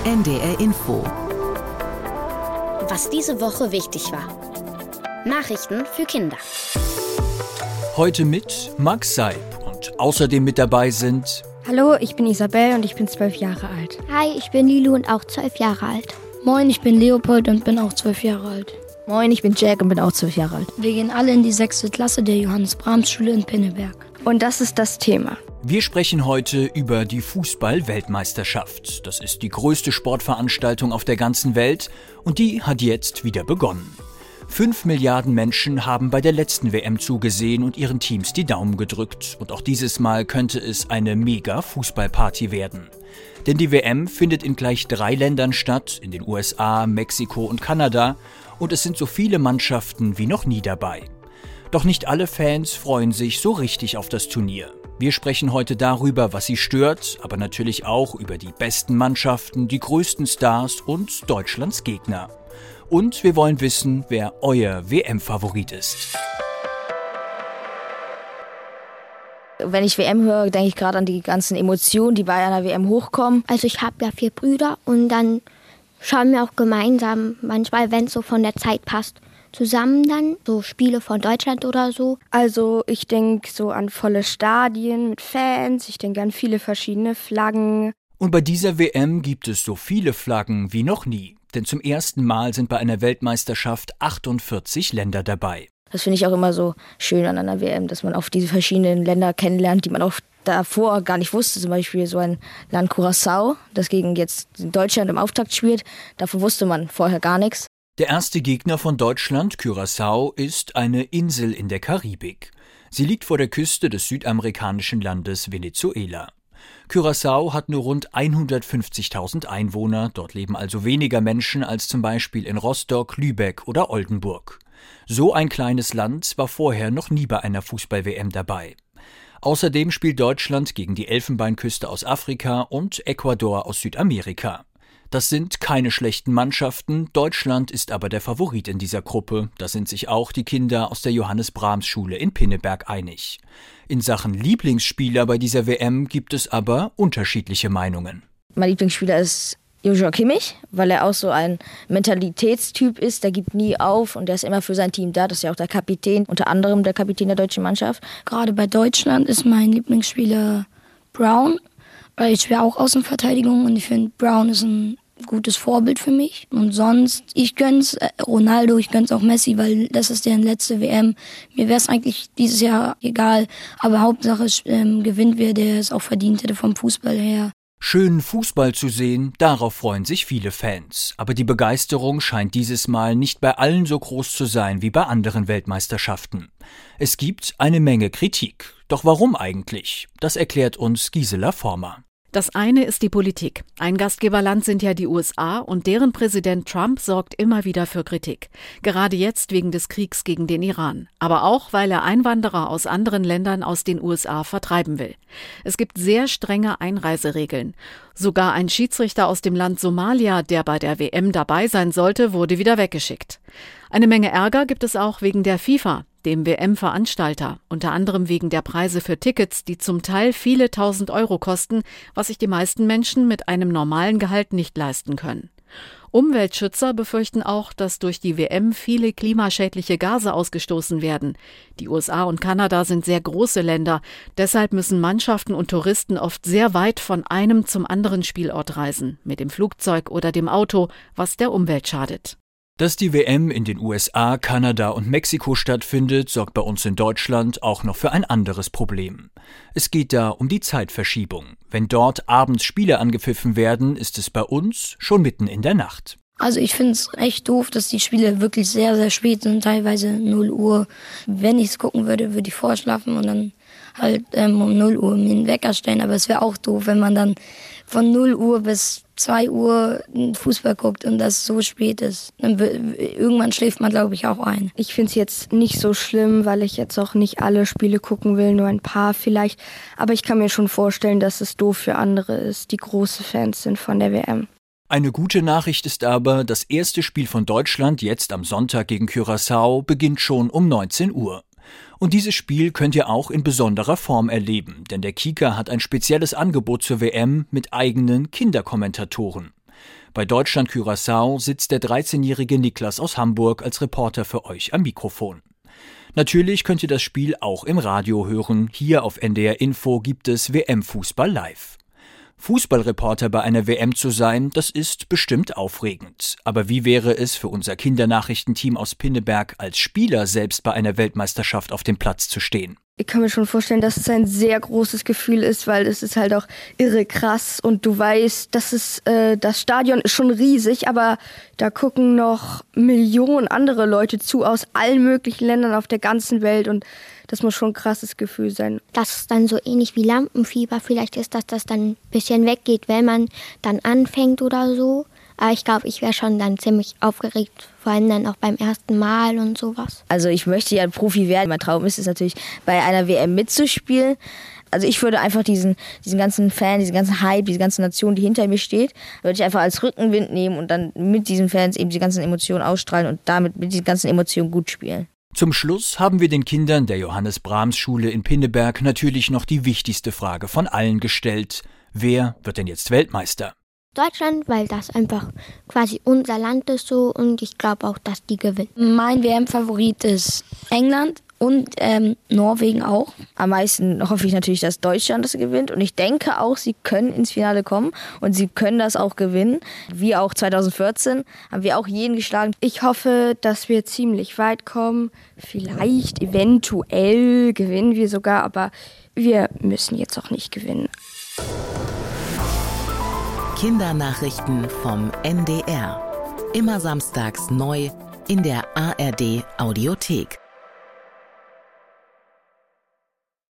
NDR Info. Was diese Woche wichtig war. Nachrichten für Kinder. Heute mit Max Seib und außerdem mit dabei sind... Hallo, ich bin Isabel und ich bin 12 Jahre alt. Hi, ich bin Lilu und auch 12 Jahre alt. Moin, ich bin Leopold und bin auch 12 Jahre alt. Moin, ich bin Jack und bin auch 12 Jahre alt. Wir gehen alle in die 6. Klasse der Johannes-Brahms-Schule in Pinneberg. Und das ist das Thema. Wir sprechen heute über die Fußball-Weltmeisterschaft. Das ist die größte Sportveranstaltung auf der ganzen Welt und die hat jetzt wieder begonnen. 5 Milliarden Menschen haben bei der letzten WM zugesehen und ihren Teams die Daumen gedrückt. Und auch dieses Mal könnte es eine Mega-Fußballparty werden. Denn die WM findet in gleich 3 Ländern statt, in den USA, Mexiko und Kanada. Und es sind so viele Mannschaften wie noch nie dabei. Doch nicht alle Fans freuen sich so richtig auf das Turnier. Wir sprechen heute darüber, was sie stört, aber natürlich auch über die besten Mannschaften, die größten Stars und Deutschlands Gegner. Und wir wollen wissen, wer euer WM-Favorit ist. Wenn ich WM höre, denke ich gerade an die ganzen Emotionen, die bei einer WM hochkommen. Also ich habe ja 4 Brüder und dann schauen wir auch gemeinsam, manchmal, wenn es so von der Zeit passt, zusammen dann so Spiele von Deutschland oder so. Also ich denke so an volle Stadien mit Fans, ich denke an viele verschiedene Flaggen. Und bei dieser WM gibt es so viele Flaggen wie noch nie. Denn zum ersten Mal sind bei einer Weltmeisterschaft 48 Länder dabei. Das finde ich auch immer so schön an einer WM, dass man auch diese verschiedenen Länder kennenlernt, die man auch davor gar nicht wusste. Zum Beispiel so ein Land Curaçao, das gegen jetzt Deutschland im Auftakt spielt. Davon wusste man vorher gar nichts. Der erste Gegner von Deutschland, Curaçao, ist eine Insel in der Karibik. Sie liegt vor der Küste des südamerikanischen Landes Venezuela. Curaçao hat nur rund 150.000 Einwohner, dort leben also weniger Menschen als zum Beispiel in Rostock, Lübeck oder Oldenburg. So ein kleines Land war vorher noch nie bei einer Fußball-WM dabei. Außerdem spielt Deutschland gegen die Elfenbeinküste aus Afrika und Ecuador aus Südamerika. Das sind keine schlechten Mannschaften, Deutschland ist aber der Favorit in dieser Gruppe. Da sind sich auch die Kinder aus der Johannes-Brahms-Schule in Pinneberg einig. In Sachen Lieblingsspieler bei dieser WM gibt es aber unterschiedliche Meinungen. Mein Lieblingsspieler ist Joshua Kimmich, weil er auch so ein Mentalitätstyp ist, der gibt nie auf und der ist immer für sein Team da. Das ist ja auch der Kapitän, unter anderem der Kapitän der deutschen Mannschaft. Gerade bei Deutschland ist mein Lieblingsspieler Brown, weil ich spiele auch Außenverteidigung und ich finde, Brown ist ein gutes Vorbild für mich. Und sonst, ich gönn's Ronaldo, ich gönn's auch Messi, weil das ist deren letzte WM. Mir wäre es eigentlich dieses Jahr egal, aber Hauptsache gewinnt wer, der es auch verdient hätte vom Fußball her. Schönen Fußball zu sehen, darauf freuen sich viele Fans. Aber die Begeisterung scheint dieses Mal nicht bei allen so groß zu sein wie bei anderen Weltmeisterschaften. Es gibt eine Menge Kritik. Doch warum eigentlich? Das erklärt uns Gisela Former. Das eine ist die Politik. Ein Gastgeberland sind ja die USA und deren Präsident Trump sorgt immer wieder für Kritik. Gerade jetzt wegen des Kriegs gegen den Iran. Aber auch, weil er Einwanderer aus anderen Ländern aus den USA vertreiben will. Es gibt sehr strenge Einreiseregeln. Sogar ein Schiedsrichter aus dem Land Somalia, der bei der WM dabei sein sollte, wurde wieder weggeschickt. Eine Menge Ärger gibt es auch wegen der FIFA, dem WM-Veranstalter, unter anderem wegen der Preise für Tickets, die zum Teil viele tausend Euro kosten, was sich die meisten Menschen mit einem normalen Gehalt nicht leisten können. Umweltschützer befürchten auch, dass durch die WM viele klimaschädliche Gase ausgestoßen werden. Die USA und Kanada sind sehr große Länder, deshalb müssen Mannschaften und Touristen oft sehr weit von einem zum anderen Spielort reisen, mit dem Flugzeug oder dem Auto, was der Umwelt schadet. Dass die WM in den USA, Kanada und Mexiko stattfindet, sorgt bei uns in Deutschland auch noch für ein anderes Problem. Es geht da um die Zeitverschiebung. Wenn dort abends Spiele angepfiffen werden, ist es bei uns schon mitten in der Nacht. Also ich finde es echt doof, dass die Spiele wirklich sehr, sehr spät sind, teilweise 0 Uhr. Wenn ich es gucken würde, würde ich vorschlafen und dann halt um 0 Uhr mir einen Wecker stellen. Aber es wäre auch doof, wenn man dann von 0 Uhr bis 2 Uhr Fußball guckt und das so spät ist. Dann irgendwann schläft man, glaube ich, auch ein. Ich finde es jetzt nicht so schlimm, weil ich jetzt auch nicht alle Spiele gucken will, nur ein paar vielleicht. Aber ich kann mir schon vorstellen, dass es doof für andere ist, die große Fans sind von der WM. Eine gute Nachricht ist aber, das erste Spiel von Deutschland jetzt am Sonntag gegen Curaçao beginnt schon um 19 Uhr. Und dieses Spiel könnt ihr auch in besonderer Form erleben, denn der Kika hat ein spezielles Angebot zur WM mit eigenen Kinderkommentatoren. Bei Deutschland-Curaçao sitzt der 13-jährige Niklas aus Hamburg als Reporter für euch am Mikrofon. Natürlich könnt ihr das Spiel auch im Radio hören. Hier auf NDR Info gibt es WM-Fußball live. Fußballreporter bei einer WM zu sein, das ist bestimmt aufregend. Aber wie wäre es für unser Kindernachrichtenteam aus Pinneberg als Spieler selbst bei einer Weltmeisterschaft auf dem Platz zu stehen? Ich kann mir schon vorstellen, dass es ein sehr großes Gefühl ist, weil es ist halt auch irre krass und du weißt, das Stadion ist schon riesig, aber da gucken noch Millionen andere Leute zu aus allen möglichen Ländern auf der ganzen Welt und das muss schon ein krasses Gefühl sein. Das ist dann so ähnlich wie Lampenfieber. Vielleicht ist das dann ein bisschen weggeht, wenn man dann anfängt oder so. Aber ich glaube, ich wäre schon dann ziemlich aufgeregt, vor allem dann auch beim ersten Mal und sowas. Also ich möchte ja ein Profi werden. Mein Traum ist es natürlich, bei einer WM mitzuspielen. Also ich würde einfach diesen ganzen Fan, diesen ganzen Hype, diese ganze Nation, die hinter mir steht, würde ich einfach als Rückenwind nehmen und dann mit diesen Fans eben die ganzen Emotionen ausstrahlen und damit mit diesen ganzen Emotionen gut spielen. Zum Schluss haben wir den Kindern der Johannes-Brahms-Schule in Pinneberg natürlich noch die wichtigste Frage von allen gestellt. Wer wird denn jetzt Weltmeister? Deutschland, weil das einfach quasi unser Land ist so und ich glaube auch, dass die gewinnen. Mein WM-Favorit ist England und Norwegen auch. Am meisten hoffe ich natürlich, dass Deutschland das gewinnt und ich denke auch, sie können ins Finale kommen und sie können das auch gewinnen. Wie auch 2014 haben wir auch jeden geschlagen. Ich hoffe, dass wir ziemlich weit kommen. Vielleicht, eventuell gewinnen wir sogar, aber wir müssen jetzt auch nicht gewinnen. Kindernachrichten vom NDR. Immer samstags neu in der ARD Audiothek.